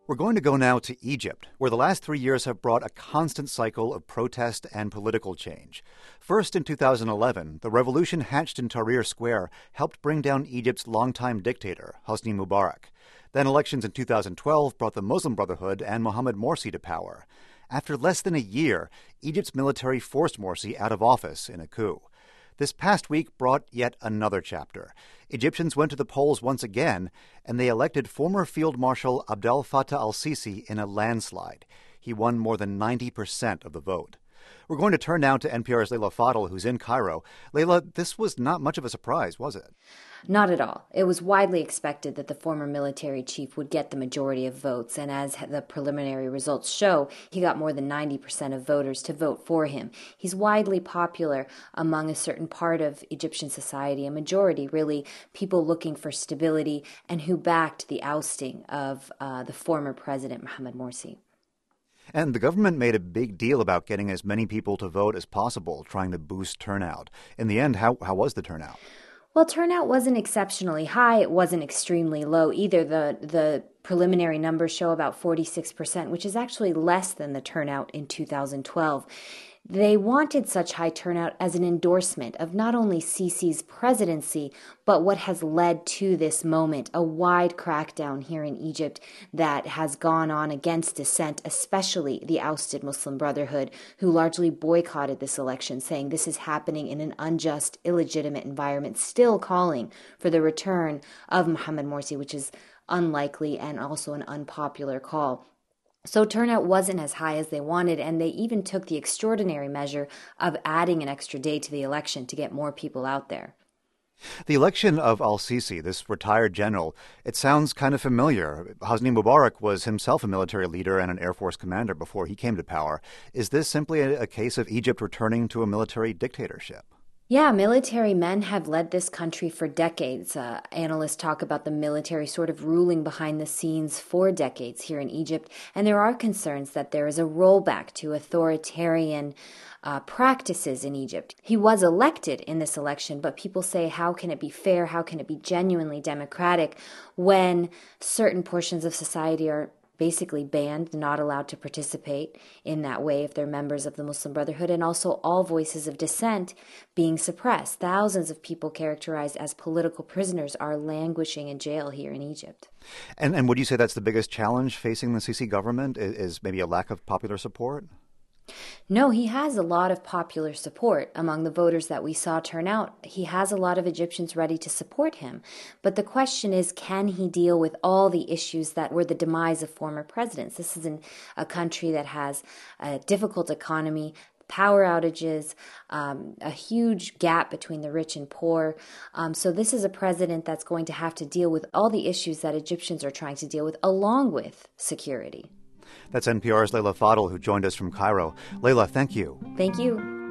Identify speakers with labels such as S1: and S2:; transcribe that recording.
S1: We're going to go now to Egypt, where the last 3 years have brought a constant cycle of protest and political change. First, in 2011, the revolution hatched in Tahrir Square helped bring down Egypt's longtime dictator, Hosni Mubarak. Then elections in 2012 brought the Muslim Brotherhood and Mohamed Morsi to power. After less than a year, Egypt's military forced Morsi out of office in a coup. This past week brought yet another chapter. Egyptians went to the polls once again, and they elected former Field Marshal Abdel Fattah al-Sisi in a landslide. He won more than 90% of the vote. We're going to turn now to NPR's Leila Fadel, who's in Cairo. Leila, this was not much of a surprise, was it?
S2: Not at all. It was widely expected that the former military chief would get the majority of votes, and as the preliminary results show, he got more than 90% of voters to vote for him. He's widely popular among a certain part of Egyptian society, a majority, really, people looking for stability and who backed the ousting of the former president, Mohamed Morsi.
S1: And the government made a big deal about getting as many people to vote as possible, trying to boost turnout. In the end, how was the turnout?
S2: Well, turnout wasn't exceptionally high. It wasn't extremely low either. The preliminary numbers show about 46%, which is actually less than the turnout in 2012. They wanted such high turnout as an endorsement of not only Sisi's presidency, but what has led to this moment, a wide crackdown here in Egypt that has gone on against dissent, especially the ousted Muslim Brotherhood, who largely boycotted this election, saying this is happening in an unjust, illegitimate environment, still calling for the return of Mohamed Morsi, which is unlikely and also an unpopular call. So turnout wasn't as high as they wanted, and they even took the extraordinary measure of adding an extra day to the election to get more people out there.
S1: The election of al-Sisi, this retired general, it sounds kind of familiar. Hosni Mubarak was himself a military leader and an Air Force commander before he came to power. Is this simply a case of Egypt returning to a military dictatorship?
S2: Yeah, military men have led this country for decades. Analysts talk about the military sort of ruling behind the scenes for decades here in Egypt, and there are concerns that there is a rollback to authoritarian practices in Egypt. He was elected in this election, but people say, how can it be fair? How can it be genuinely democratic when certain portions of society are basically banned, not allowed to participate in that way if they're members of the Muslim Brotherhood, and also all voices of dissent being suppressed. Thousands of people characterized as political prisoners are languishing in jail here in Egypt.
S1: And would you say that's the biggest challenge facing the Sisi government, is maybe a lack of popular support?
S2: No, he has a lot of popular support among the voters that we saw turn out. He has a lot of Egyptians ready to support him. But the question is, can he deal with all the issues that were the demise of former presidents? This is a country that has a difficult economy, power outages, a huge gap between the rich and poor. So this is a president that's going to have to deal with all the issues that Egyptians are trying to deal with, along with security.
S1: That's NPR's Leila Fadel, who joined us from Cairo. Leila, thank you.
S2: Thank you.